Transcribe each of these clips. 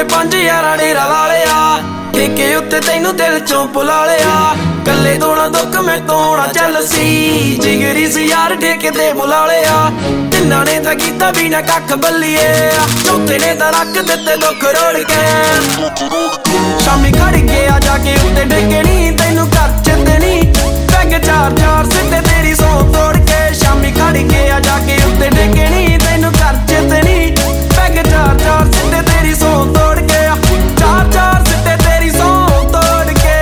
पंज यारा डेरा ला लिया ठेके उत्ते तैनू दिल चों भुला लिया कल्ले तो ना दुख मैं तो ना चल सी जिगरी सी यार ठेके ते बुला लिया तिन्ना ने तां कीता भी ना कख बल्लिए चौथे ने तां रख दित्ते दुख रोड़ के शामी खड़ गया जाके उत्ते डेगे नी तैनू घर चेते नी पैग चार चार सिद्दे तेरी सौ तोड़ के शामी खड़ गया जाके उत्ते डेगे नी तैनू घर चेते नी पैग चार चार सिद्दे तेरी सौ तोड़ के चार चार सिद्दे तेरी सौ तोड़ के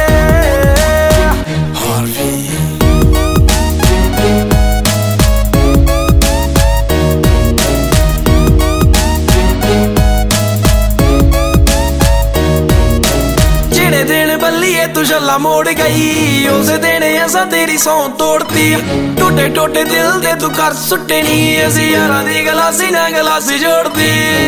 जेड़े दिन बल्लिए तू छल्ला मोड़ गई उस दिन ऐसा तेरी सौ तोड़ती टोटे टोटे दिल दे तू कर सुट्टे नी असी यारां दी गलासी ना गलासी जोड़ती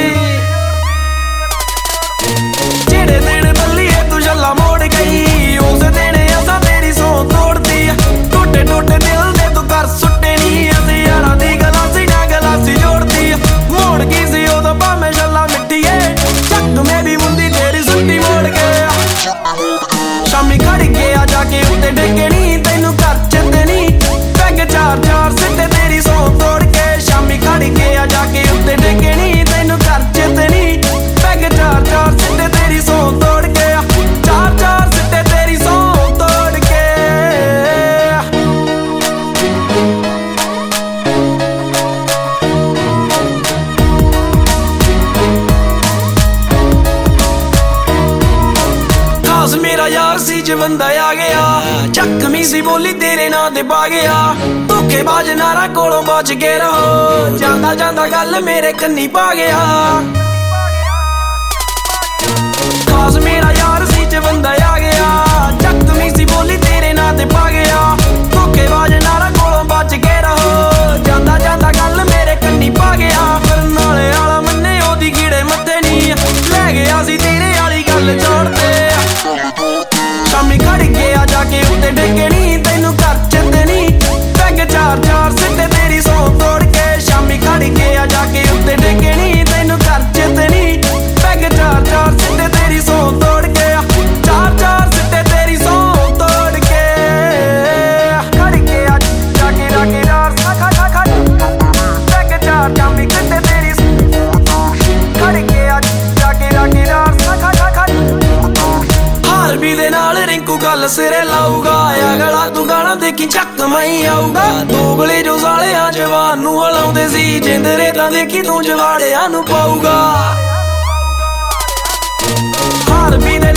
जेड़े दिन बल्लिए तू छल्ला मोड़ गई उस दिन ऐसा तेरी सौ तोड़ती टोटे टोटे दिल दे तू कर सुट्टे नी असी यारां दी गलासी ना गलासी जोड़ती मोड़ की सी उदों भावें छल्ला मिट्टिए चक में भी मुंदी तेरी सुट्टी मोड़ के शामी खड़ गया जाके उत्ते डेगे नी तैनू घर चेते नी पैग चार चार सिद्दे तेरी सौ तोड़ के शामी खड़ गया जाके उत्ते डेगे नी तैनू घर चेते नी पैग चार चार सिद्दे तेरी सौ तोड़ के चार चार सिद्दे तेरी सौ तोड़ के खास मेरा यार सी जवंदा आ गया जख्मी सी बोली तेरे नां ते पा गया धोखेबाज नारा कोलों बच के रहो जांदा जांदा गल मेरे कन्नी पा गया खास मेरा यार सी जवंदा आ गया जख्मी सी बोली तेरे नां ते पा गया धोखेबाज नारा कोलों बच के रहो जांदा जांदा गल मेरे कन्नी पा गया फिर नाले आला मन्ने ओदी कीड़े मत्थे नी लै गया सी तेरे आली गल छोड़ते शामी खड़ गया जाके उत्ते डेगे नी तैनू घर चेते नी पैग चार चार सिद्दे तेरी सौ तोड़ के शामी खड़ गया जाके उत्ते डेगे नी तैनू घर चेते नी पैग चार चार सिद्दे तेरी सौ तोड़ के चार चार सिद्दे तेरी सौ तोड़ के खड़ गया जाके जाके यार पैग चार शामी सिद्दे तेरी खड़ गया जाके जाके यार भी दे नाल रिंकू गल सिरे लाऊगा अगला तू गाना देखी चक मई आऊगा दोगले जो सालियां जवान नू हलाउंदे सी जिंदरे तां देखी तू जवाड़ियां नू पाऊगा हार भी दे